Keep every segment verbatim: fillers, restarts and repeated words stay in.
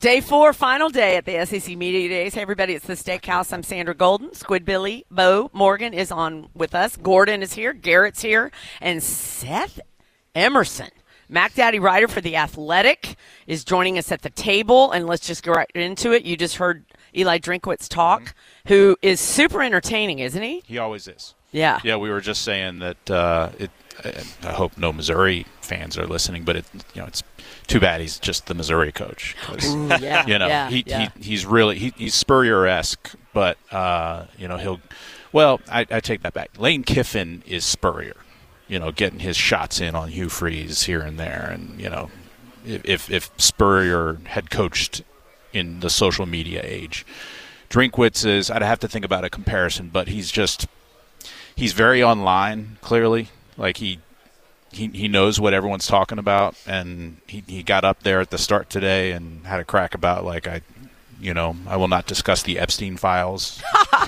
Day four, final day at the S E C Media Days. Hey, everybody, it's the Steakhouse. I'm Sandra Golden. Squidbilly Bo Morgan is on with us. Gordon is here. Garrett's here. And Seth Emerson, Mac Daddy writer for The Athletic, is joining us at the table. And let's just go right into it. You just heard Eli Drinkwitz talk, mm-hmm. who is super entertaining, isn't he? He always is. Yeah. Yeah, we were just saying that uh, it. I hope no Missouri fans are listening, but it, you know, it's too bad he's just the Missouri coach. Ooh, yeah, you know, yeah, he, yeah. he he's really he, he's Spurrier-esque, but uh, you know he'll. Well, I, I take that back. Lane Kiffin is Spurrier, you know, getting his shots in on Hugh Freeze here and there, and you know, if if Spurrier had coached in the social media age, Drinkwitz is. I'd have to think about a comparison, but he's just he's very online, clearly. Like he, he he knows what everyone's talking about, and he, he got up there at the start today and had a crack about like I, you know, I will not discuss the Epstein files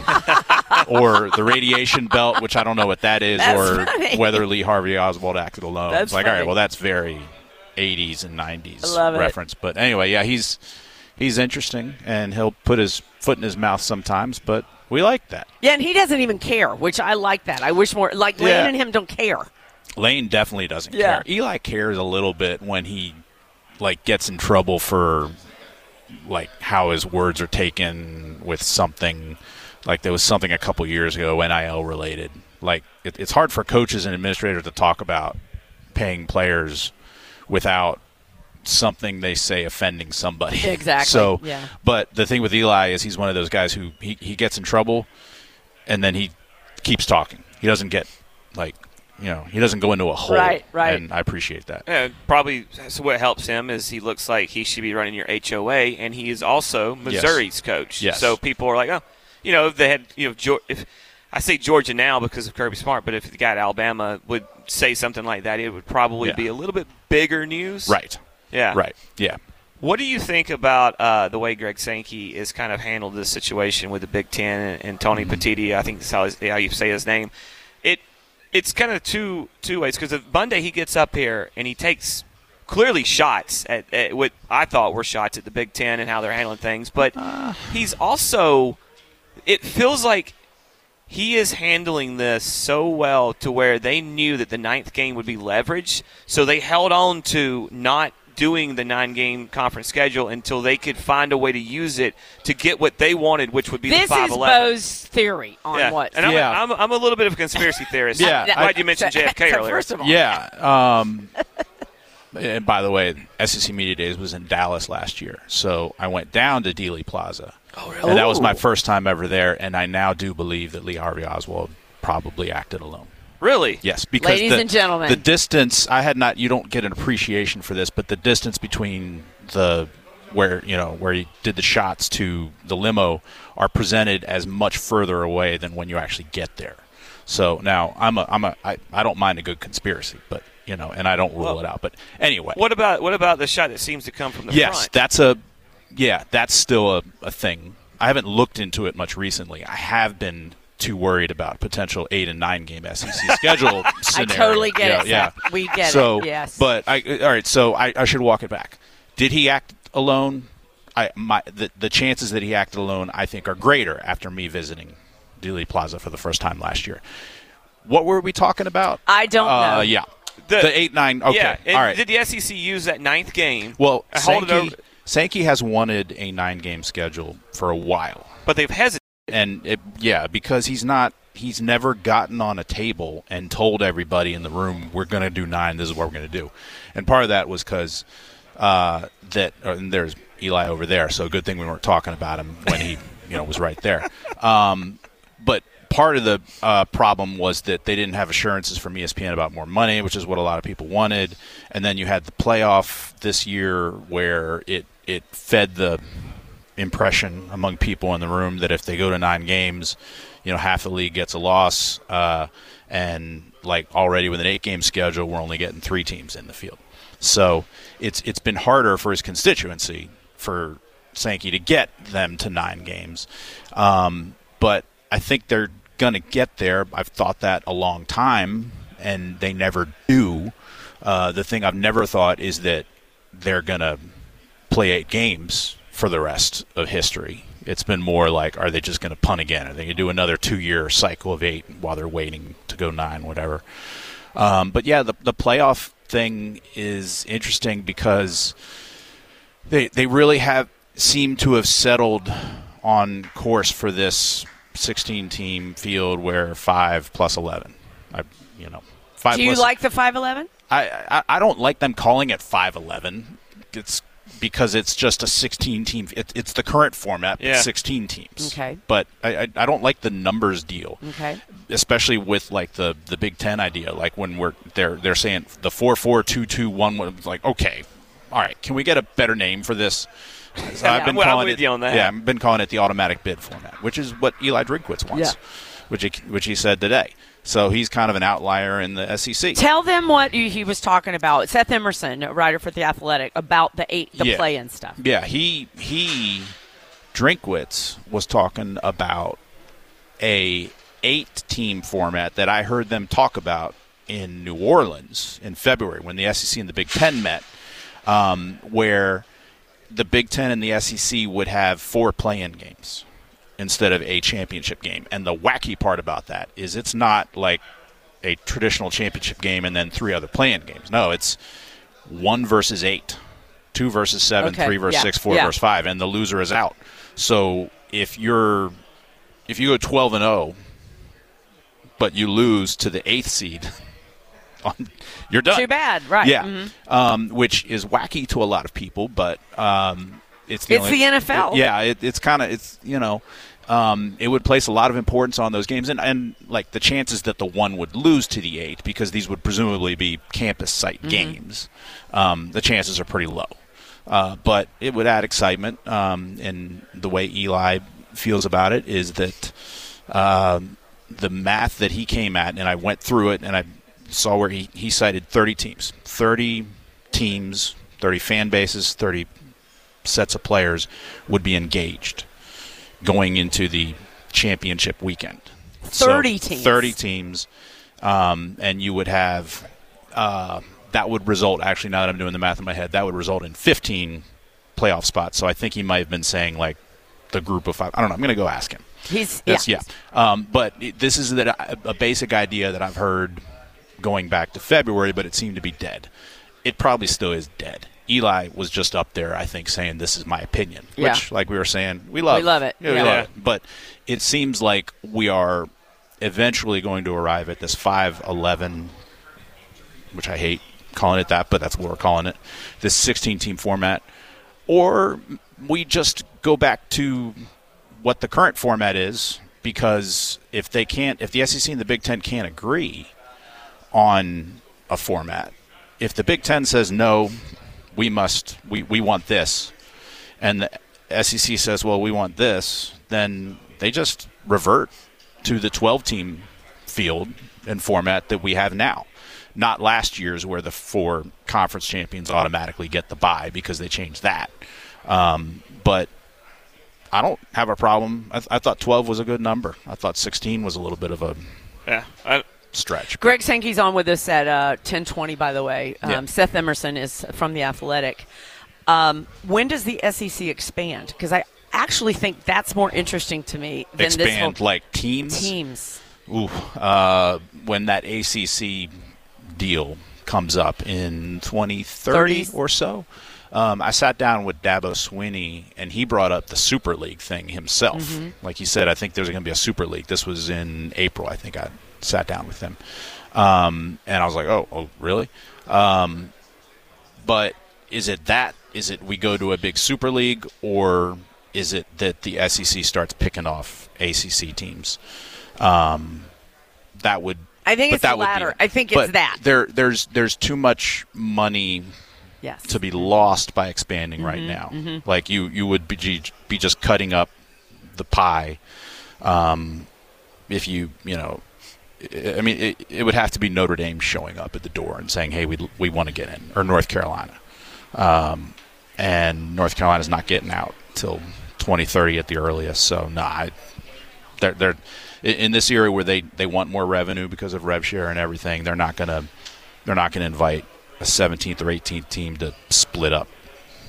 or the radiation belt, which I don't know what that is, That's or funny. whether Lee Harvey Oswald acted alone. That's it's like funny. all right, well that's very eighties and nineties I love it. reference, but anyway, yeah, he's he's interesting, and he'll put his foot in his mouth sometimes, but. We like that. Yeah, and he doesn't even care, which I like that. I wish more – like Lane Yeah. and him don't care. Lane definitely doesn't Yeah. care. Eli cares a little bit when he, like, gets in trouble for, like, how his words are taken with something. Like, there was something a couple years ago, N I L related. Like, it, it's hard for coaches and administrators to talk about paying players without something they say offending somebody. Exactly. So, yeah. But the thing with Eli is he's one of those guys who he, he gets in trouble and then he keeps talking. He doesn't get, like, you know, he doesn't go into a hole. Right, right. And I appreciate that. Yeah, probably so what helps him is he looks like he should be running your H O A, and he is also Missouri's Yes. coach. Yes. So people are like, oh, you know, if they had, you know, Geor- if I say Georgia now because of Kirby Smart, but if the guy at Alabama would say something like that, it would probably Yeah. be a little bit bigger news. Right. Yeah. Right. Yeah. What do you think about uh, the way Greg Sankey has kind of handled this situation with the Big Ten and, and Tony Mm-hmm. Petitti? I think that's how, his, how you say his name. It It's kind of two two ways because Monday he gets up here and he takes clearly shots at, at what I thought were shots at the Big Ten and how they're handling things. But Uh. he's also – it feels like he is handling this so well to where they knew that the ninth game would be leveraged, so they held on to not – doing the nine-game conference schedule until they could find a way to use it to get what they wanted, which would be This the five is eleven. Bo's theory on Yeah. what. And I'm, Yeah. I'm, I'm a little bit of a conspiracy theorist. Yeah, I'm glad you mentioned J F K So, earlier. First of all, Yeah. Um, and by the way, S E C Media Days was in Dallas last year, so I went down to Dealey Plaza. Oh, really? And that was my Ooh. first time ever there, and I now do believe that Lee Harvey Oswald probably acted alone. Really? Yes, because Ladies the, and gentlemen. the distance I had not. You don't get an appreciation for this, but the distance between the where you know where he did the shots to the limo are presented as much further away than when you actually get there. So now I'm a I'm a I, I don't mind a good conspiracy, but you know, and I don't rule Well, it out. But anyway, What about what about the shot that seems to come from the yes, front? that's a yeah, that's still a, a thing. I haven't looked into it much recently. I have been too worried about potential eight and nine game S E C schedule I scenario. totally get yeah, it. Yeah, Seth. We get so, it. Yes. But I all right. So I, I should walk it back. Did he act alone? I my the, the chances that he acted alone, I think, are greater after me visiting Dealey Plaza for the first time last year. What were we talking about? I don't uh, know. Yeah, The- the, eight nine. Okay, Yeah. And all right. did the S E C use that ninth game? Well, uh, hold it Sankey, over, Sankey has wanted a nine-game schedule for a while, but they've hesitated. and it, yeah, because he's not, he's never gotten on a table and told everybody in the room, "We're going to do nine. This is what we're going to do," and part of that was because uh, that, uh, and there's Eli over there, so good thing we weren't talking about him when he, you know, was right there. Um, but part of the uh, problem was that they didn't have assurances from E S P N about more money, which is what a lot of people wanted. And then you had the playoff this year where it, it fed the impression among people in the room that if they go to nine games, you know, half the league gets a loss. Uh, and, like, already with an eight-game schedule, we're only getting three teams in the field. So it's it's been harder for his constituency, for Sankey, to get them to nine games. Um, but I think they're going to get there. I've thought that a long time, and they never do. Uh, the thing I've never thought is that they're going to play eight games for the rest of history. It's been more like, are they just going to punt again? Are they going to do another two-year cycle of eight while they're waiting to go nine, whatever? Um, but, yeah, the, the playoff thing is interesting because they they really have seem to have settled on course for this sixteen-team field where five plus eleven. I, you know, five. Do you plus, like the five eleven? I, I I don't like them calling it five eleven. It's because it's just a sixteen-team. It, it's the current format, yeah. sixteen teams. Okay. But I, I I don't like the numbers deal. Okay. Especially with like the, the Big Ten idea, like when we're they're they're saying the four four two two one one. Like, okay, all right, can we get a better name for this? So Yeah, I've been well, I'm calling with it. you on that. Yeah, I've been calling it the automatic bid format, which is what Eli Drinkwitz wants, Yeah. which he, which he said today. So he's kind of an outlier in the S E C. Tell them what he he was talking about. Seth Emerson, a writer for The Athletic, about the eight, the Yeah. play-in stuff. Yeah, he he Drinkwitz was talking about a eight-team format that I heard them talk about in New Orleans in February when the S E C and the Big Ten met, um, where the Big Ten and the S E C would have four play-in games instead of a championship game. And the wacky part about that is it's not like a traditional championship game and then three other play-in games. No, it's one versus eight, two versus seven, Okay, three versus yeah, six, four yeah. versus five, and the loser is out. So if you're if you go twelve and oh, but you lose to the eighth seed, on, you're done. Too bad, right? Yeah, Mhm. um, which is wacky to a lot of people, but um, it's the It's only- the N F L. it- yeah, it, it's kind of it's you know, um, it would place a lot of importance on those games, and, and like the chances that the one would lose to the eight, because these would presumably be campus site Mm-hmm. games. Um, the chances are pretty low, uh, but it would add excitement. Um, and the way Eli feels about it is that um, the math that he came at, and I went through it, and I saw where he, he cited thirty teams. thirty teams, thirty fan bases, thirty sets of players would be engaged going into the championship weekend. thirty So, teams. thirty teams, um, and you would have uh, that would result, actually, now that I'm doing the math in my head, that would result in fifteen playoff spots. So I think he might have been saying, like, the group of five. I don't know. I'm going to go ask him. He's yeah. Yes, yeah. Um, but it, this is that a basic idea that I've heard going back to February, but it seemed to be dead. It probably still is dead. Eli was just up there, I think, saying this is my opinion, Yeah. which, like we were saying, we love. We love it. Yeah, we Yeah. love it. But it seems like we are eventually going to arrive at this five eleven, which I hate calling it that, but that's what we're calling it, this sixteen-team format. Or we just go back to what the current format is, because if they can't, if the S E C and the Big Ten can't agree on a format, if the Big Ten says no, we must, we, we want this, and the S E C says, well, we want this, then they just revert to the twelve-team field and format that we have now. Not last year's where the four conference champions automatically get the bye because they changed that. Um, but I don't have a problem. I, th- I thought twelve was a good number. I thought sixteen was a little bit of a Yeah. I, stretch. Greg Sankey's on with us at uh, ten twenty, by the way. Um, Yeah. Seth Emerson is from The Athletic. Um, when does the S E C expand? Because I actually think that's more interesting to me than this Expand whole like teams. teams. Ooh, uh, when that A C C deal comes up in twenty thirty thirties. or so. Um, I sat down with Dabo Swinney, and he brought up the Super League thing himself. Mm-hmm. Like he said, I think there's going to be a Super League. This was in April, I think I sat down with him. Um, and I was like, oh, oh really? Um, but is it that? Is it we go to a big Super League, or is it that the S E C starts picking off A C C teams? Um, that would I think but it's the that would be latter. it. I think it's But that. There, there's there's too much money Yes. to be lost by expanding right Mm-hmm, now. Like you, you would be be just cutting up the pie. Um, if you, you know, I I mean, it, it would have to be Notre Dame showing up at the door and saying, "Hey, we we want to get in," or North Carolina, um, and North Carolina's not getting out till twenty thirty at the earliest. So no, I, they're they're in this area where they, they want more revenue because of rev share and everything. They're not gonna they're not gonna invite a seventeenth or eighteenth team to split up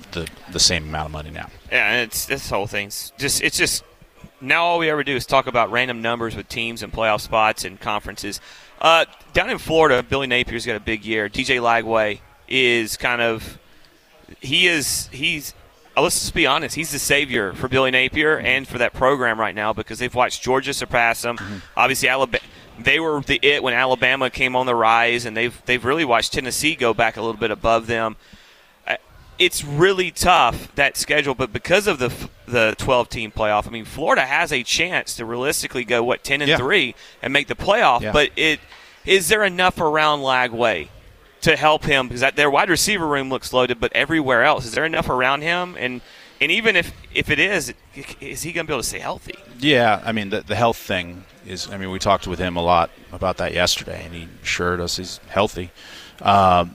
the, the same amount of money now. Yeah, and it's this whole thing's just it's just now all we ever do is talk about random numbers with teams and playoff spots and conferences. Uh, down in Florida, Billy Napier's got a big year. D J Lagway is kind of he is he's uh, let's just be honest, he's the savior for Billy Napier and for that program right now because they've watched Georgia surpass them. Mm-hmm. Obviously, Alabama. They were the it when Alabama came on the rise, and they've they've really watched Tennessee go back a little bit above them. It's really tough, that schedule, but because of the the twelve-team playoff, I mean, Florida has a chance to realistically go, what, ten and three yeah. and make the playoff, yeah. but it is there enough around Lagway to help him? Because their wide receiver room looks loaded, but everywhere else, is there enough around him? And and even if, if it is, is he going to be able to stay healthy? Yeah, I mean, the, the health thing is, I mean, we talked with him a lot about that yesterday, and he assured us he's healthy. Um,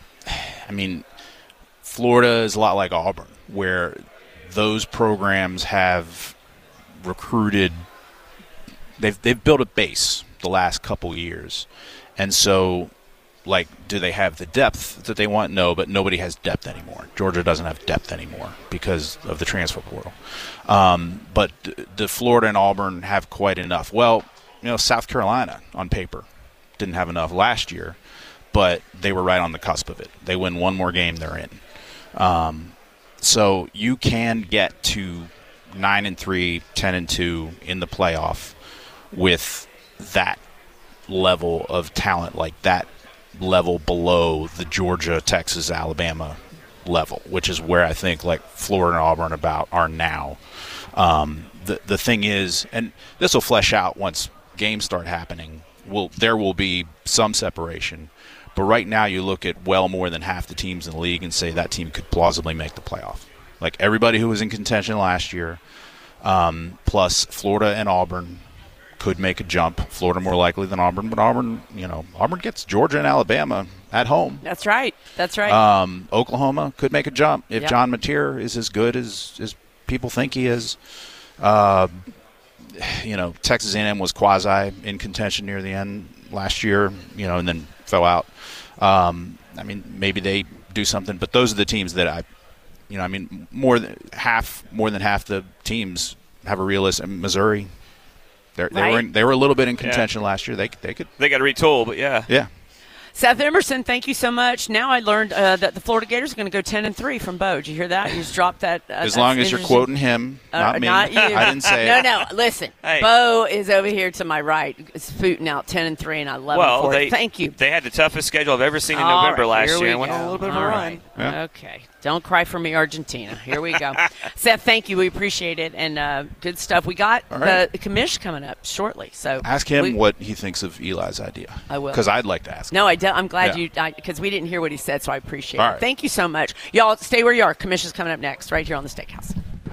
I mean, Florida is a lot like Auburn, where those programs have recruited they've they've built a base the last couple years. And so, like, do they have the depth that they want? No, but nobody has depth anymore. Georgia doesn't have depth anymore because of the transfer portal. Um, but the Florida and Auburn have quite enough. Well, you know, South Carolina on paper didn't have enough last year, but they were right on the cusp of it. They win one more game, they're in. Um, so you can get to nine and three, ten and two in the playoff with that level of talent, like that level below the Georgia, Texas, Alabama level, which is where I think like Florida and Auburn about are now. Um, the the thing is, and this will flesh out once games start happening. Will there will be some separation. But right now you look at well more than half the teams in the league and say that team could plausibly make the playoff. Like everybody who was in contention last year, um, plus Florida and Auburn could make a jump. Florida more likely than Auburn, but Auburn, you know, Auburn gets Georgia and Alabama at home. That's right. That's right. Um, Oklahoma could make a jump if yep. John Mateer is as good as, as people think he is. Uh, you know, Texas A and M was quasi in contention near the end last year, you know, and then fell out. Um, I mean, maybe they do something, but those are the teams that I, you know, I mean, more than half, more than half the teams have a realistic. Missouri, they they right. were in, they were a little bit in contention yeah. last year. They they could they got to retool, but yeah, yeah. Seth Emerson, thank you so much. Now I learned uh, that the Florida Gators are going to go ten and three from Bo. Did you hear that? You just dropped that. Uh, as long as you're quoting him, not uh, me. Not you. I didn't say no, it. No, no. Listen, hey. Bo is over here to my right, spooting out ten and three, and I love well, him for they, it. Thank you. They had the toughest schedule I've ever seen in All November right, last year. And went go. on a little bit of All a run. right. Yeah. Okay. Don't cry for me, Argentina. Here we go. Seth, thank you. We appreciate it. And uh, good stuff. We got right. the commish coming up shortly. So ask him we, what he thinks of Eli's idea. I will. Because I'd like to ask him. No, I do, I'm glad yeah. you – because we didn't hear what he said, so I appreciate All it. right. Thank you so much. Y'all, stay where you are. Commission's coming up next right here on the Steakhouse.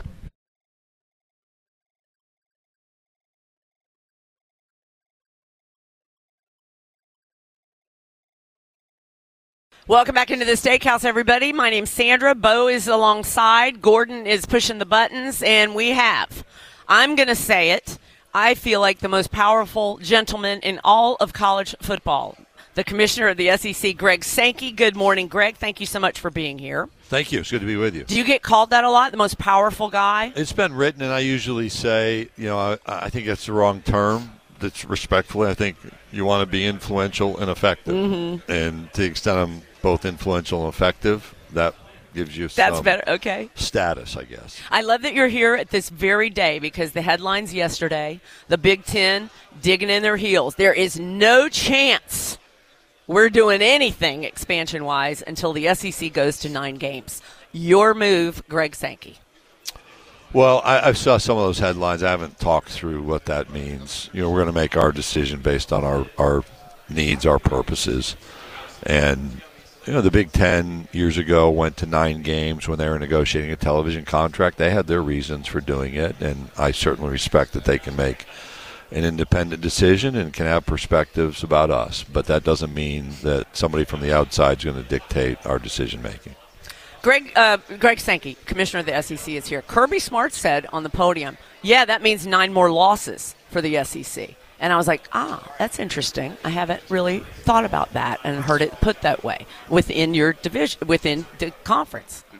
Welcome back into the Steakhouse, everybody. My name's Sandra. Bo is alongside. Gordon is pushing the buttons, and we have, I'm going to say it, I feel like the most powerful gentleman in all of college football, the commissioner of the S E C, Greg Sankey. Good morning, Greg. Thank you so much for being here. Thank you. It's good to be with you. Do you get called that a lot, the most powerful guy? It's been written, and I usually say, you know, I, I think that's the wrong term. That's respectfully, I think you want to be influential and effective. Mm-hmm. And to the extent I'm both influential and effective, that gives you That's some better. Okay. status, I guess. I love that you're here at this very day because the headlines yesterday, the Big Ten digging in their heels. There is no chance we're doing anything expansion-wise until the S E C goes to nine games. Your move, Greg Sankey. Well, I, I saw some of those headlines. I haven't talked through what that means. You know, we're going to make our decision based on our, our needs, our purposes. And, you know, the Big Ten years ago went to nine games when they were negotiating a television contract. They had their reasons for doing it, and I certainly respect that they can make an independent decision and can have perspectives about us. But that doesn't mean that somebody from the outside is going to dictate our decision-making. Greg uh, Greg Sankey, commissioner of the S E C, is here. Kirby Smart said on the podium, yeah, that means nine more losses for the S E C. And I was like, ah, that's interesting. I haven't really thought about that and heard it put that way within your division, within the conference.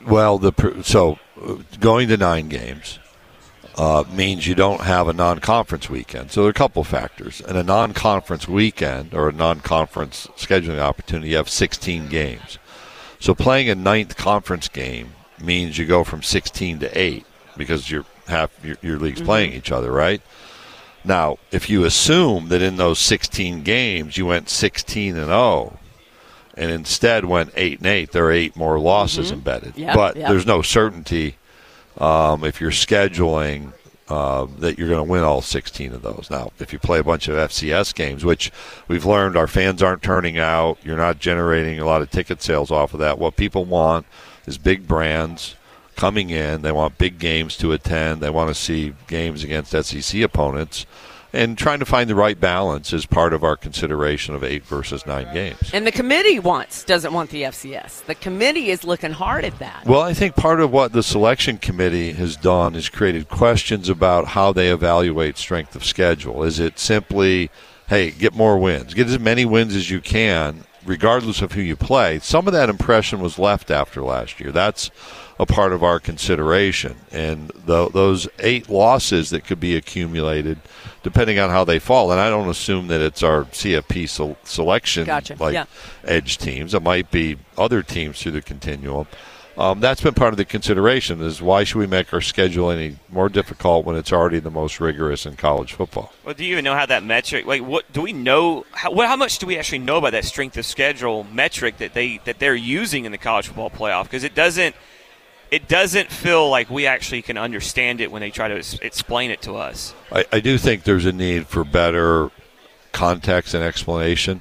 Well, the pr- so uh, going to nine games uh, means you don't have a non-conference weekend. So there are a couple factors. In a non-conference weekend or a non-conference scheduling opportunity, you have sixteen games. So playing a ninth conference game means you go from sixteen to eight because you're half your, your league's mm-hmm. playing each other, right? Now, if you assume that in those sixteen games you went sixteen and oh, and instead went eight and eight, there are eight more losses mm-hmm. embedded. Yep, but yep. there's no certainty um, if you're scheduling uh, that you're going to win all sixteen of those. Now, if you play a bunch of F C S games, which we've learned our fans aren't turning out, you're not generating a lot of ticket sales off of that. What people want is big brands coming in. They want big games to attend. They want to see games against S E C opponents. And trying to find the right balance is part of our consideration of eight versus nine games. And the committee wants doesn't want the F C S. The committee is looking hard at that. Well, I think part of what the selection committee has done is created questions about how they evaluate strength of schedule. Is it simply, hey, get more wins, get as many wins as you can, regardless of who you play? Some of that impression was left after last year. That's a part of our consideration. And the, those eight losses that could be accumulated, depending on how they fall, and I don't assume that it's our C F P se- selection gotcha. like yeah. edge teams. It might be other teams through the continuum. Um, that's been part of the consideration, is why should we make our schedule any more difficult when it's already the most rigorous in college football? Well, do you even know how that metric, like what do we know, how, what, how much do we actually know about that strength of schedule metric that, they, that they're using in the college football playoff? Because it doesn't, it doesn't feel like we actually can understand it when they try to es- explain it to us. I, I do think there's a need for better context and explanation.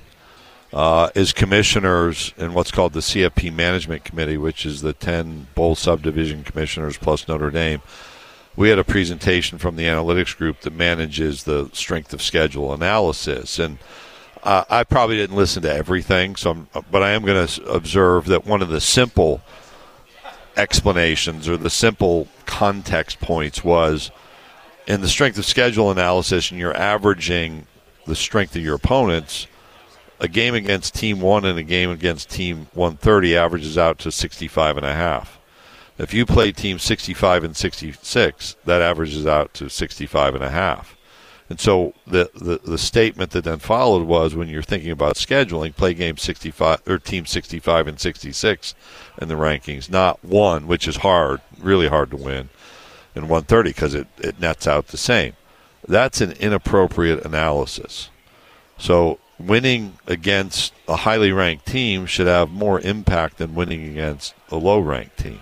Uh, as commissioners in what's called the C F P Management Committee, which is the ten bowl subdivision commissioners plus Notre Dame, we had a presentation from the analytics group that manages the strength of schedule analysis. And uh, I probably didn't listen to everything, so I'm, but I am going to observe that one of the simple explanations or the simple context points was in the strength of schedule analysis, and you're averaging the strength of your opponents, a game against team one and a game against team one thirty averages out to sixty-five and a half. If you play team sixty-five and sixty-six, that averages out to sixty-five and a half. And so the, the, the statement that then followed was, when you're thinking about scheduling, play game sixty-five or team sixty-five and sixty-six in the rankings, not one, which is hard, really hard to win, and one thirty because it, it nets out the same. That's an inappropriate analysis. So winning against a highly ranked team should have more impact than winning against a low-ranked team.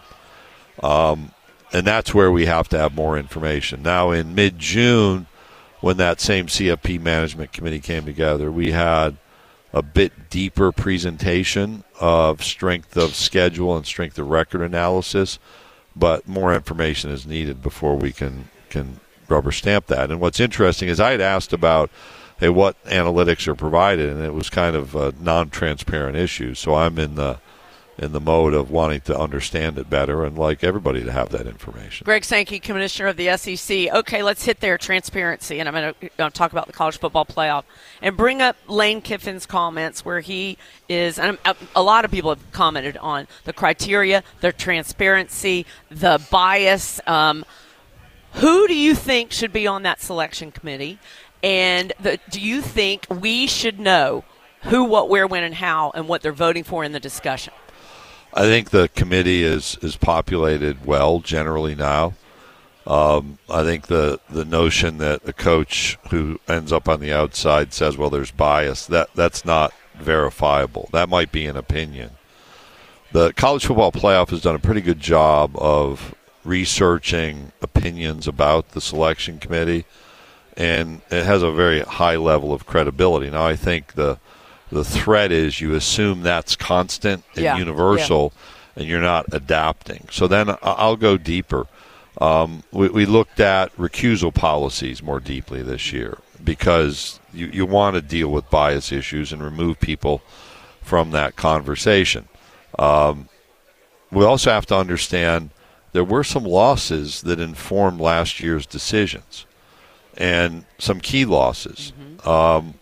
Um, and that's where we have to have more information. Now, in mid-June, when that same C F P Management Committee came together, we had a bit deeper presentation of strength of schedule and strength of record analysis, but more information is needed before we can, can rubber stamp that. And what's interesting is I had asked about, hey, what analytics are provided, and it was kind of a non-transparent issue. So I'm in the in the mode of wanting to understand it better and like everybody to have that information. Greg Sankey, Commissioner of the S E C. Okay, let's hit their transparency, and I'm going to talk about the college football playoff and bring up Lane Kiffin's comments where he is, and a lot of people have commented on the criteria, the transparency, the bias. Um, who do you think should be on that selection committee? And the, do you think we should know who, what, where, when, and how, and what they're voting for in the discussion? I think the committee is, is populated well generally now. Um, I think the, the notion that a coach who ends up on the outside says, well, there's bias, that that's not verifiable. That might be an opinion. The college football playoff has done a pretty good job of researching opinions about the selection committee, and it has a very high level of credibility. Now, I think the the threat is you assume that's constant and yeah. universal, yeah. and you're not adapting. So then I'll go deeper. Um, we, we looked at recusal policies more deeply this year because you, you want to deal with bias issues and remove people from that conversation. Um, we also have to understand there were some losses that informed last year's decisions, and some key losses. Mm-hmm. Um,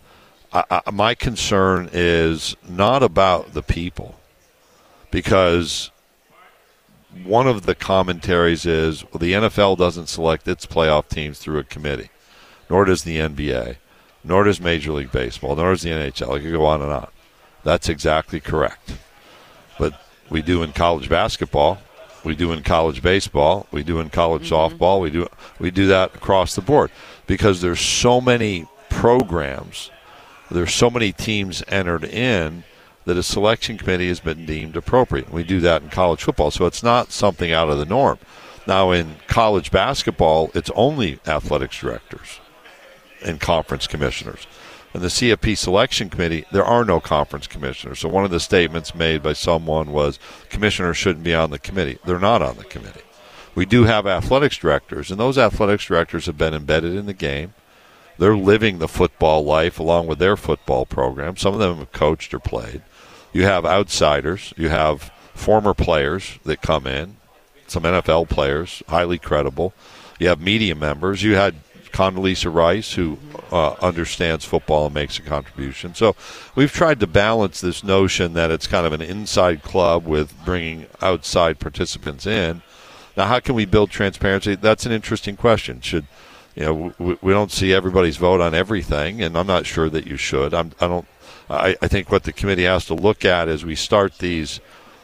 I, I, my concern is not about the people, because one of the commentaries is, well, the N F L doesn't select its playoff teams through a committee, nor does the N B A, nor does Major League Baseball, nor does the N H L. I could go on and on. That's exactly correct. But we do in college basketball, we do in college baseball, we do in college mm-hmm. softball, we do we do that across the board because there's so many programs, there's so many teams entered in that a selection committee has been deemed appropriate. We do that in college football, so it's not something out of the norm. Now, in college basketball, it's only athletics directors and conference commissioners. In the C F P selection committee, there are no conference commissioners. So one of the statements made by someone was commissioners shouldn't be on the committee. They're not on the committee. We do have athletics directors, and those athletics directors have been embedded in the game. They're living the football life along with their football program. Some of them have coached or played. You have outsiders. You have former players that come in, some N F L players, highly credible. You have media members. You had Condoleezza Rice, who uh, understands football and makes a contribution. So we've tried to balance this notion that it's kind of an inside club with bringing outside participants in. Now, how can we build transparency? That's an interesting question. Should you know? We, we don't see everybody's vote on everything, and I'm not sure that you should. I'm, I don't. I, I think what the committee has to look at as we start these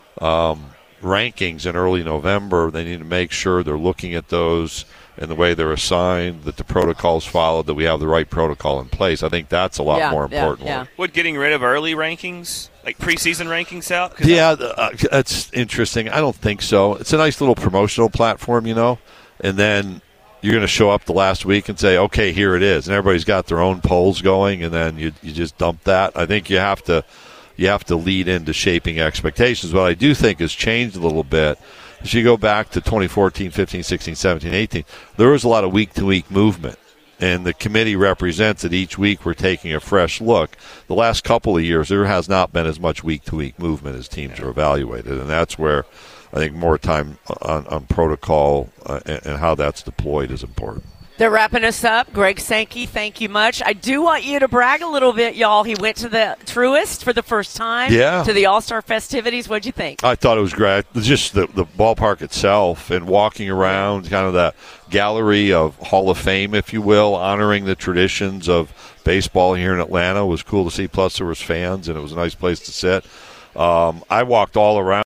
um, rankings in early November, they need to make sure they're looking at those and the way they're assigned, that the protocol's followed, that we have the right protocol in place. I think that's a lot yeah, more important. Yeah, yeah. Would getting rid of early rankings, like preseason rankings out? Yeah, uh, that's interesting. I don't think so. It's a nice little promotional platform, you know, and then you're going to show up the last week and say, okay, here it is. And everybody's got their own polls going, and then you you just dump that. I think you have to you have to lead into shaping expectations. What I do think has changed a little bit. If you go back to twenty fourteen, fifteen, sixteen, seventeen, eighteen, there was a lot of week-to-week movement. And the committee represents that each week we're taking a fresh look. The last couple of years, there has not been as much week-to-week movement as teams are evaluated. And that's where I think more time on, on protocol uh, and, and how that's deployed is important. They're wrapping us up. Greg Sankey, thank you much. I do want you to brag a little bit, y'all. He went to the Truist for the first time. Yeah. To the All-Star festivities. What'd you think? I thought it was great. Just the, the ballpark itself and walking around, kind of that gallery of Hall of Fame, if you will, honoring the traditions of baseball here in Atlanta was cool to see. Plus, there was fans, and it was a nice place to sit. Um, I walked all around.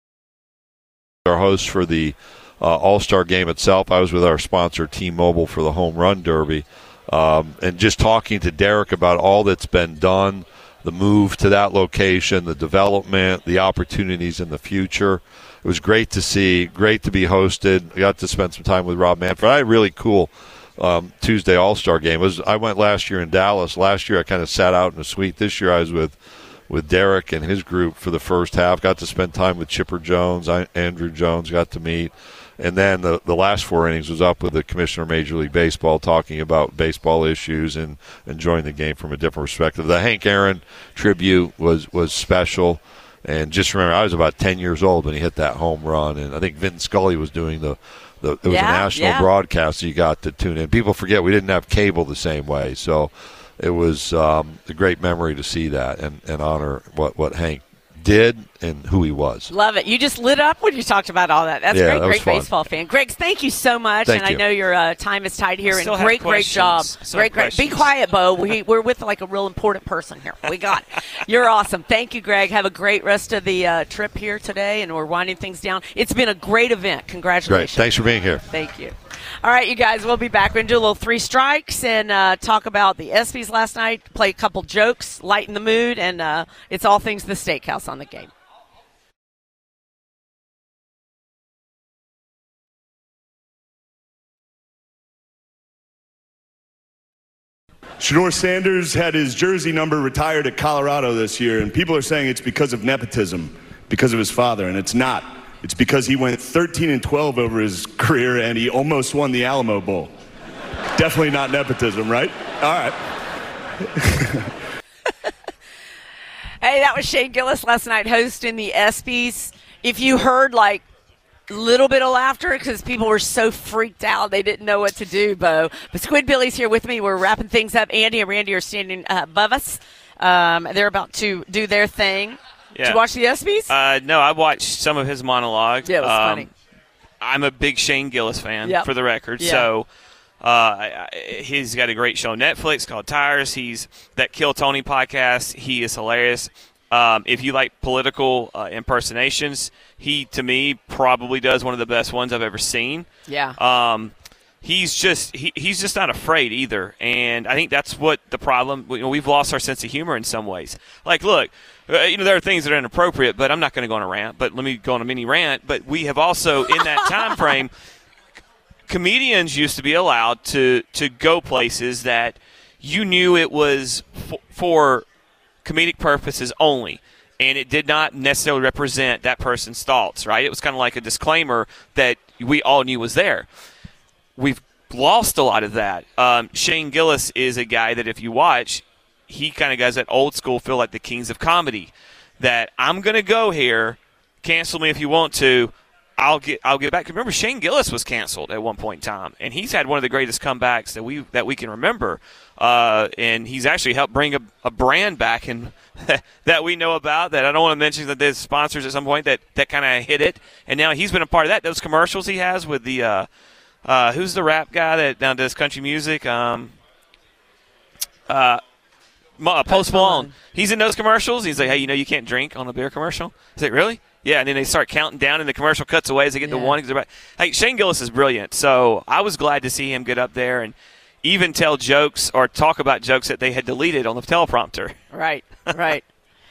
Our host for the Uh, All-Star game itself. I was with our sponsor, T-Mobile, for the Home Run Derby. Um, and just talking to Derek about all that's been done, the move to that location, the development, the opportunities in the future. It was great to see, great to be hosted. I got to spend some time with Rob Manfred. I had a really cool um, Tuesday All-Star game. It was, I went last year in Dallas. Last year I kind of sat out in a suite. This year I was with with Derek and his group for the first half. Got to spend time with Chipper Jones, I, Andrew Jones, got to meet. And then the, the last four innings was up with the commissioner of Major League Baseball talking about baseball issues and enjoying the game from a different perspective. The Hank Aaron tribute was, was special. And just remember, I was about ten years old when he hit that home run. And I think Vin Scully was doing the, the it was yeah, a national yeah. broadcast, so you got to tune in. People forget we didn't have cable the same way. So it was um, a great memory to see that and, and honor what, what Hank did and who he was. Love it. You just lit up when you talked about all that. That's yeah, great. that great fun. baseball fan. Greg, thank you so much. Thank and you. I know your uh, time is tight here. Still and have great, great job. questions. Still Great, have great. Be questions. quiet, Bo. We, we're with like a real important person here. We got it. You're awesome. Thank you, Greg. Have a great rest of the uh, trip here today, and we're winding things down. It's been a great event. Congratulations. Great. Thanks for being here. Thank you. All right, you guys, we'll be back. We're going to do a little three strikes and uh, talk about the ESPYs last night, play a couple jokes, lighten the mood, and uh, it's all things the Steakhouse on the game. Shedeur Sanders had his jersey number retired at Colorado this year, and people are saying it's because of nepotism, because of his father, and it's not. It's because he went thirteen and twelve over his career, and he almost won the Alamo Bowl. Definitely not nepotism, right? All right. Hey, that was Shane Gillis last night hosting the ESPYs. If you heard, like, a little bit of laughter because people were so freaked out they didn't know what to do, Bo. But Squidbilly's here with me. We're wrapping things up. Andy and Randy are standing uh, above us. Um, they're about to do their thing. Yeah. Did you watch the ESPYs? Uh, no, I watched some of his monologue. Yeah, it was um, funny. I'm a big Shane Gillis fan, Yep. for the record. Yeah. So uh, he's got a great show on Netflix called Tires. He's that Kill Tony podcast. He is hilarious. Um, if you like political uh, impersonations, he, to me, probably does one of the best ones I've ever seen. Yeah. Um, he's just he, he's just not afraid either, and I think that's what the problem. You know, we've lost our sense of humor in some ways. Like, look, uh, you know, there are things that are inappropriate, but I'm not going to go on a rant. But let me go on a mini rant. But we have also, in that time frame, comedians used to be allowed to to go places that you knew it was f- for comedic purposes only, and it did not necessarily represent that person's thoughts, right? It was kind of like a disclaimer that we all knew was there. We've lost a lot of that. Um, Shane Gillis is a guy that if you watch, he kind of has that old school feel like the kings of comedy, that I'm going to go here, cancel me if you want to, I'll get I'll get back. Remember, Shane Gillis was canceled at one point in time, and he's had one of the greatest comebacks that we that we can remember. Uh, and he's actually helped bring a, a brand back and that we know about. That I don't want to mention that there's sponsors at some point that, that kind of hit it, and now he's been a part of that. Those commercials he has with the uh, uh, who's the rap guy that now does country music? Um, uh, Post Malone. He's in those commercials. He's like, hey, you know, you can't drink on the beer commercial. He's like, really? Yeah, and then they start counting down, and the commercial cuts away as they get yeah. to one. About, hey, Shane Gillis is brilliant, so I was glad to see him get up there and even tell jokes or talk about jokes that they had deleted on the teleprompter. Right, right.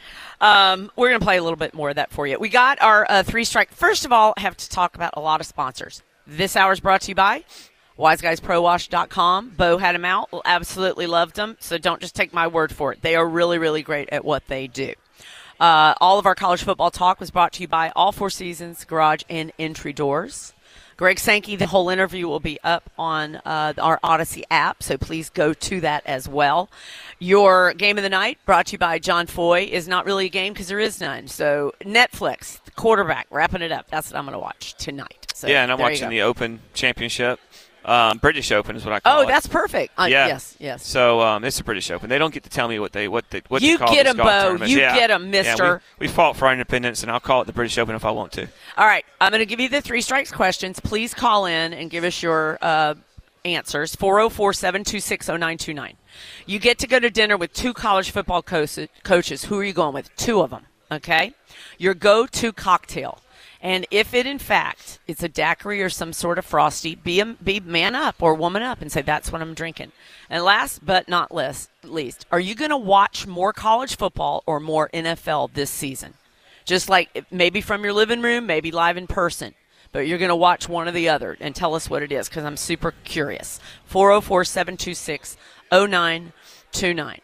um, we're going to play a little bit more of that for you. We got our uh, three strike. First of all, I have to talk about a lot of sponsors. This hour is brought to you by wise guys pro wash dot com. Bo had them out. Absolutely loved them, so don't just take my word for it. They are really, really great at what they do. Uh, all of our college football talk was brought to you by All Four Seasons Garage and Entry Doors. Greg Sankey, the whole interview will be up on uh, our Odyssey app, so please go to that as well. Your game of the night, brought to you by John Foy, is not really a game because there is none. So Netflix, the quarterback, wrapping it up. That's what I'm going to watch tonight. So yeah, and I'm watching the Open Championship. Um, British Open is what I call oh, it. Oh, that's perfect. Uh, yeah. Yes, yes. So um, it's a British Open. They don't get to tell me what they what they what you they call get these them, golf Bo. tournaments. You yeah. get them, Mister Yeah, we, we fought for our independence, and I'll call it the British Open if I want to. All right, I'm going to give you the three strikes questions. Please call in and give us your uh, answers. four oh four, seven two six, oh nine two nine. You get to go to dinner with two college football co- coaches. Who are you going with? Two of them, okay? Your go-to cocktail. And if it, in fact, it's a daiquiri or some sort of frosty, be a, be man up or woman up and say, that's what I'm drinking. And last but not least, least are you going to watch more college football or more N F L this season? Just like maybe from your living room, maybe live in person. But you're going to watch one or the other and tell us what it is because I'm super curious. four oh four, seven two six, oh nine two nine.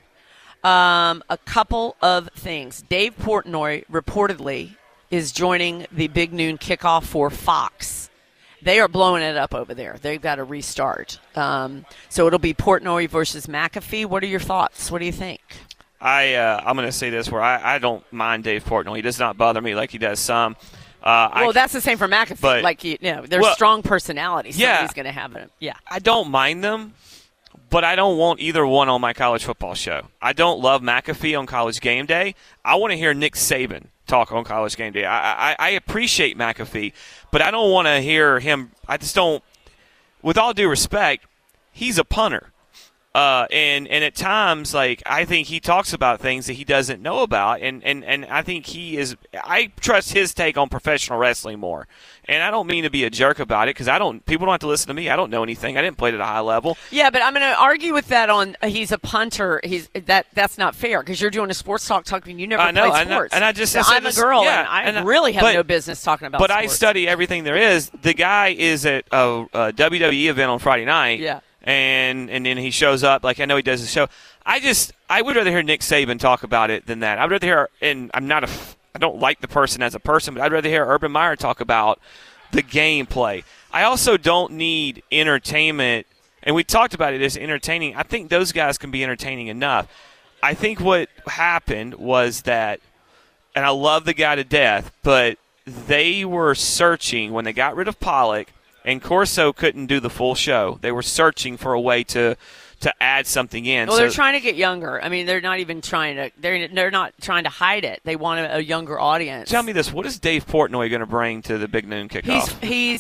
Um, a couple of things. Dave Portnoy reportedly is joining the Big Noon kickoff for Fox. They are blowing it up over there. They've got to restart. Um, so it'll be Portnoy versus McAfee. What are your thoughts? What do you think? I, uh, I'm going to say this where I, I don't mind Dave Portnoy. He does not bother me like he does some. Uh, well, I, that's the same for McAfee. but, like, you know, they're well, strong personalities. yeah. Somebody's going to have it. Yeah. I don't mind them, but I don't want either one on my college football show. I don't love McAfee on College Game Day. I want to hear Nick Saban talk on College Game Day. I, I, I appreciate McAfee, but I don't want to hear him. I just don't. With all due respect, he's a punter. Uh, and, and at times, like, I think he talks about things that he doesn't know about, and, and, and I think he is – I trust his take on professional wrestling more. And I don't mean to be a jerk about it because I don't – people don't have to listen to me. I don't know anything. I didn't play it at a high level. Yeah, but I'm going to argue with that on uh, he's a punter. He's that That's not fair because you're doing a sports talk talking. You never I know, played and I- sports. and I just- So I said I'm a this- girl, yeah, and I and I- really have but- no business talking about But sports. I study everything there is. The guy is at a, a W W E event on Friday night. Yeah. And and then he shows up. Like, I know he does the show. I just – I would rather hear Nick Saban talk about it than that. I would rather hear – and I'm not a – I don't like the person as a person, but I'd rather hear Urban Meyer talk about the gameplay. I also don't need entertainment. And we talked about it as entertaining. I think those guys can be entertaining enough. I think what happened was that – and I love the guy to death, but they were searching when they got rid of Pollock, and Corso couldn't do the full show. They were searching for a way to to add something in. Well, so, they're trying to get younger. I mean, they're not even trying to. They're they're not trying to hide it. They want a, a younger audience. Tell me this: what is Dave Portnoy going to bring to the Big Noon kickoff? He's he's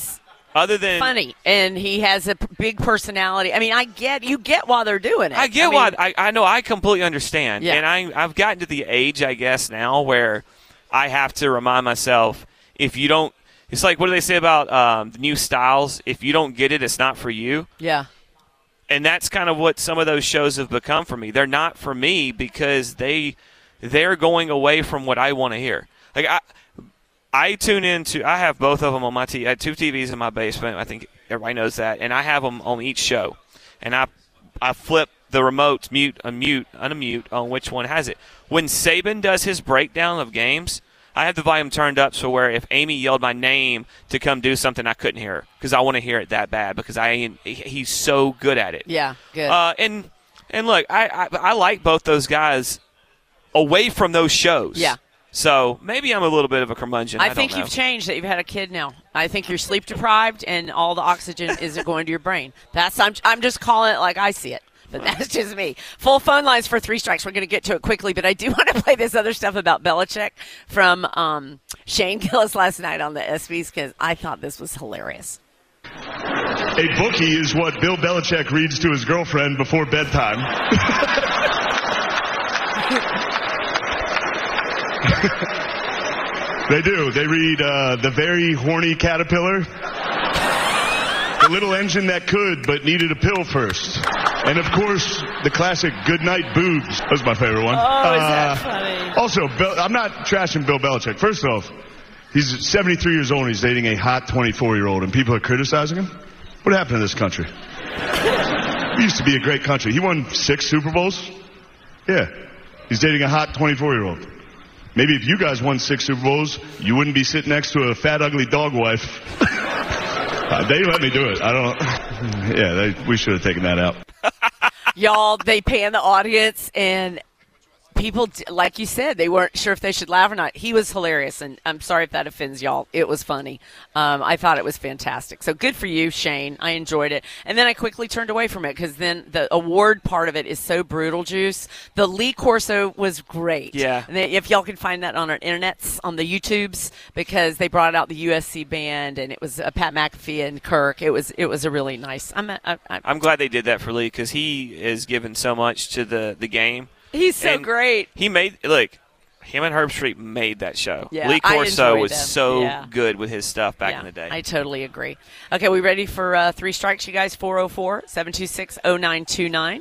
Other than funny, and he has a p- big personality. I mean, I get you get why they're doing it. I get I mean, why. I, I know. I completely understand. Yeah. And I, I've gotten to the age, I guess, now where I have to remind myself, if you don't, it's like, what do they say about um, the new styles? If you don't get it, it's not for you. Yeah. And that's kind of what some of those shows have become for me. They're not for me because they they're going away from what I want to hear. Like I I tune into I have both of them on my T V. I have two T Vs in my basement. I think everybody knows that, and I have them on each show. And I I flip the remote mute, unmute, unmute on which one has it. When Saban does his breakdown of games, I have the volume turned up so where if Amy yelled my name to come do something, I couldn't hear her because I want to hear it that bad because I he's so good at it. Yeah, good. Uh, and and look, I, I I like both those guys away from those shows. Yeah. So maybe I'm a little bit of a curmudgeon. I, I think don't know. you've changed that you've had a kid now. I think you're sleep deprived and all the oxygen isn't going to your brain. That's I'm I'm just calling it like I see it. But that's just me. Full phone lines for Three Strikes. We're going to get to it quickly, but I do want to play this other stuff about Belichick from um, Shane Gillis last night on the ESPYs because I thought this was hilarious. A bookie is what Bill Belichick reads to his girlfriend before bedtime. They do. They read uh, The Very Horny Caterpillar. The Little Engine That Could But Needed a Pill First. And, of course, the classic Goodnight Boobs. That was my favorite one. Oh, is uh, that funny? Also, Bill, I'm not trashing Bill Belichick. First off, he's seventy-three years old and he's dating a hot twenty-four-year-old, and people are criticizing him? What happened to this country? It used to be a great country. He won six Super Bowls. Yeah. He's dating a hot twenty-four-year-old. Maybe if you guys won six Super Bowls, you wouldn't be sitting next to a fat, ugly dog wife. uh, they let me do it. I don't. Yeah, they, we should have taken that out. Y'all, they pan the audience, and people, like you said, they weren't sure if they should laugh or not. He was hilarious, and I'm sorry if that offends y'all. It was funny. Um, I thought it was fantastic. So good for you, Shane. I enjoyed it. And then I quickly turned away from it because then the award part of it is so brutal, Juice. The Lee Corso was great. Yeah. And then if y'all can find that on our internets, on the YouTubes, because they brought out the U S C band, and it was uh, Pat McAfee and Kirk. It was it was a really nice. I'm a, I, I, I'm glad they did that for Lee because he is given so much to the, the game. He's so And great. He made look. Him and Herb Street made that show. Yeah, Lee I Corso enjoyed was them. so Yeah. good with his stuff back Yeah, in the day. I totally agree. Okay, we ready for uh, Three Strikes, you guys? four oh four, seven two six, oh nine two nine.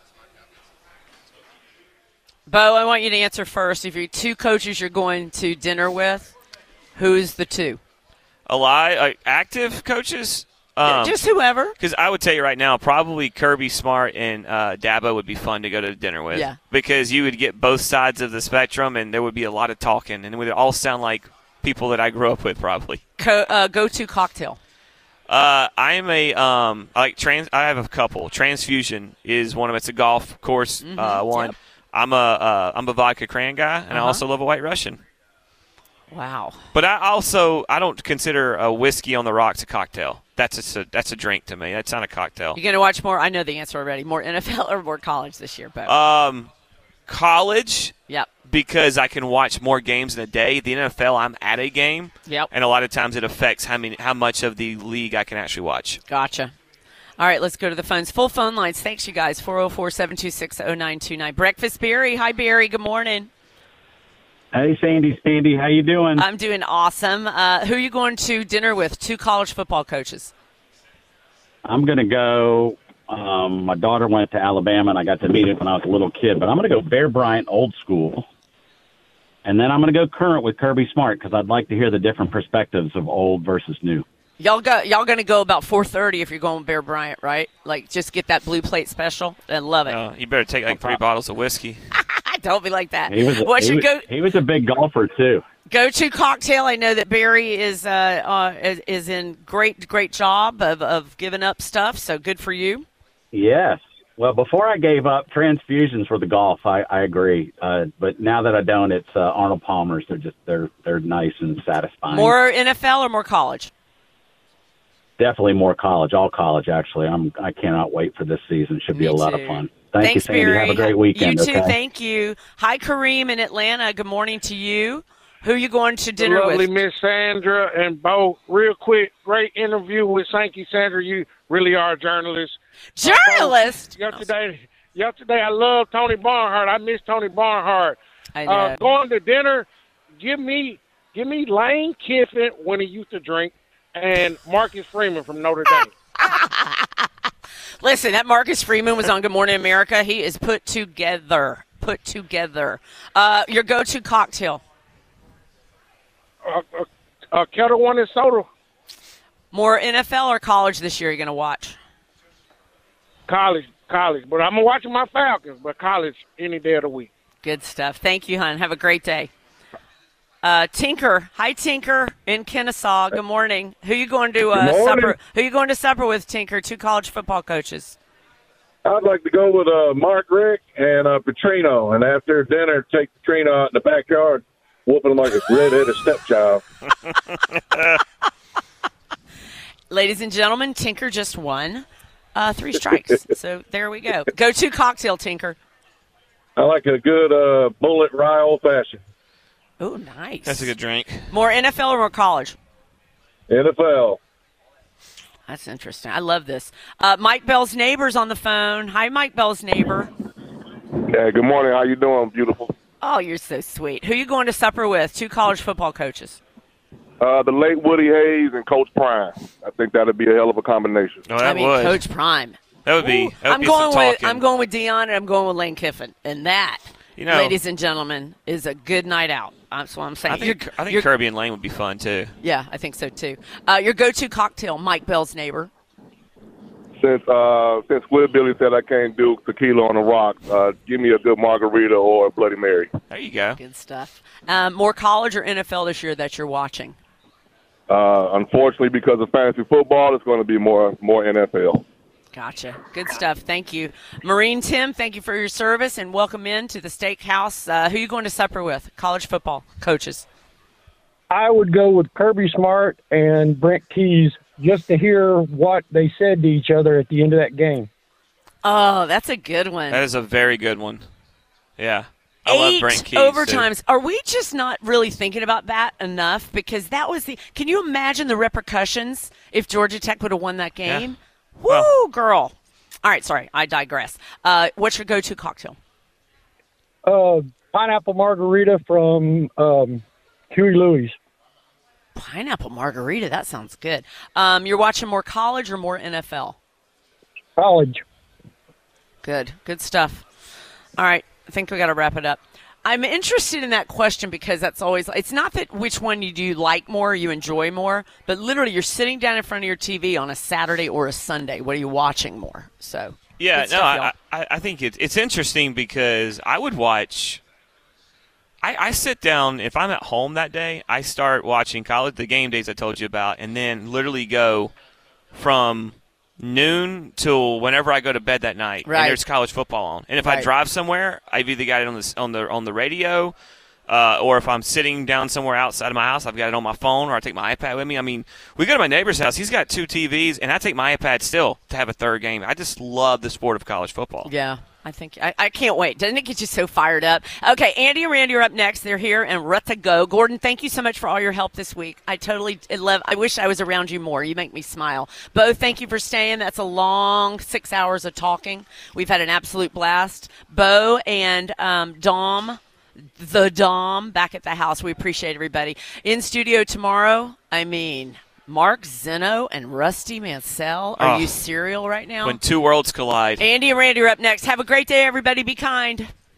Bo, I want you to answer first. If you're two coaches you're going to dinner with, who's the two? Alive, uh, active coaches. Um, Just whoever. Because I would tell you right now, probably Kirby Smart and uh, Dabo would be fun to go to dinner with. Yeah. Because you would get both sides of the spectrum, and there would be a lot of talking, and it would all sound like people that I grew up with, probably. Co- uh, go-to cocktail. Uh, I am a um, I like trans. I have a couple. Transfusion is one of them. It's a golf course Mm-hmm. uh, one. Yep. I'm a uh, I'm a vodka cran guy, and I Uh-huh. also love a White Russian. Wow. But I also I don't consider a whiskey on the rocks a cocktail. That's just a that's a drink to me. That's not a cocktail. You going to watch more? I know the answer already. More N F L or more college this year, Bo? Um, college. Yep. Because I can watch more games in a day. The N F L, I'm at a game. Yep. And a lot of times it affects how many how much of the league I can actually watch. Gotcha. All right, let's go to the phones. Full phone lines. Thanks, you guys. four oh four, seven two six, oh nine two nine. Breakfast Barry. Hi, Barry. Good morning. Hey, Sandy, Sandy, how you doing? I'm doing awesome. Uh, who are you going to dinner with? Two college football coaches. I'm going to go. Um, my daughter went to Alabama, and I got to meet him when I was a little kid. But I'm going to go Bear Bryant, old school. And then I'm going to go current with Kirby Smart because I'd like to hear the different perspectives of old versus new. Y'all go. Y'all going to go about four thirty if you're going Bear Bryant, right? Like, just get that blue plate special and love it. Uh, you better take like three bottles of whiskey. Don't be like that. He was, a, What's he, your was, go he was a big golfer, too. go-to cocktail? I know that Barry is uh, uh is, is in great great job of of giving up stuff. So good for you. Yes. Well, before I gave up, transfusions for the golf. I, I agree. Uh, but now that I don't, it's uh, Arnold Palmer's. They're just they're they're nice and satisfying. More N F L or more college? Definitely more college. All college, actually. I'm I cannot wait for this season. Should be Me a lot too. of fun. Thank Thanks, you, Sandy. Barry. Have a great weekend. You too. Okay? Thank you. Hi, Kareem in Atlanta. Good morning to you. Who are you going to dinner Lovely with? Miss Sandra and Bo. Real quick, great interview with thank you, Sandra. You really are a journalist. Journalist? Uh, Bo, yesterday, yesterday, I love Tony Barnhart. I miss Tony Barnhart. I know. Uh, going to dinner, give me give me Lane Kiffin when he used to drink, and Marcus Freeman from Notre Dame. Listen, that Marcus Freeman was on Good Morning America. He is put together. Put together. Uh, your go-to cocktail. Uh, uh, uh, Kettle One and soda. More N F L or college this year you're going to watch? College, college. But I'm watching my Falcons, but college any day of the week. Good stuff. Thank you, hon. Have a great day. Uh, Tinker. Hi, Tinker in Kennesaw. Good morning. Who you going to uh, supper? Who you going to supper with, Tinker? Two college football coaches. I'd like to go with uh, Mark Rick and uh, Petrino, and after dinner, take Petrino out in the backyard, whooping him like a red-headed stepchild. Ladies and gentlemen, Tinker just won uh, three strikes. So there we go. Go to cocktail, Tinker. I like a good uh, bullet rye old-fashioned. Oh, nice. That's a good drink. More N F L or more college? N F L. That's interesting. I love this. Uh, Mike Bell's neighbor's on the phone. Hi, Mike Bell's neighbor. Yeah, good morning. How you doing, beautiful? Oh, you're so sweet. Who are you going to supper with? Two college football coaches. Uh, the late Woody Hayes and Coach Prime. I think that would be a hell of a combination. Oh, that I mean, would. Coach Prime. That would be. Ooh, That would I'm be going some with talking. I'm going with Dion, and I'm going with Lane Kiffin, and that, You know- ladies and gentlemen, is a good night out. That's what I'm saying. I think, Your- I think your- Kirby and Lane would be fun, too. Yeah, I think so too. Uh, your go-to cocktail, Mike Bell's neighbor. Since uh, since Squid Billy said I can't do tequila on the rocks, uh, give me a good margarita or a Bloody Mary. There you go. Good stuff. Um, more college or N F L this year that you're watching? Uh, unfortunately, because of fantasy football, it's going to be more more N F L. Gotcha. Good stuff. Thank you. Marine Tim, thank you for your service, and welcome in to the steakhouse. Uh, who are you going to supper with? College football coaches. I would go with Kirby Smart and Brent Keys just to hear what they said to each other at the end of that game. Oh, that's a good one. That is a very good one. Yeah. I Eight love Brent Keys, overtimes. too. Are we just not really thinking about that enough? Because that was the. Can you imagine the repercussions if Georgia Tech would have won that game? Yeah. Woo, Well- girl. All right, sorry, I digress. Uh, what's your go-to cocktail? Uh, pineapple margarita from um, Huey Louis. Pineapple margarita. That sounds good. Um, you're watching more college or more N F L? College. Good. Good stuff. All right. I think we got to wrap it up. I'm interested in that question because that's always, it's not that which one you do like more, you enjoy more, but literally you're sitting down in front of your T V on a Saturday or a Sunday. What are you watching more? So, Yeah, good no, stuff, y'all. I, I, I think it, it's interesting because I would watch. I, I sit down if I'm at home that day. I start watching college, the game days I told you about, and then literally go from noon till whenever I go to bed that night. Right. And there's college football on. And if I Right. drive somewhere, I've either got it on the on the on the radio, uh, or if I'm sitting down somewhere outside of my house, I've got it on my phone, or I take my iPad with me. I mean, we go to my neighbor's house. He's got two T Vs, and I take my iPad still to have a third game. I just love the sport of college football. Yeah, I think I, I can't wait. Doesn't it get you so fired up? Okay, Andy and Randy are up next. They're here and ready to go. Gordon, thank you so much for all your help this week. I totally love. I wish I was around you more. You make me smile. Bo, thank you for staying. That's a long six hours of talking. We've had an absolute blast. Bo and um, Dom. The Dom back at the house. We appreciate everybody. In studio tomorrow, I mean, Mark Zeno and Rusty Mansell. Are Oh. you serial right now? When two worlds collide. Andy and Randy are up next. Have a great day, everybody. Be kind.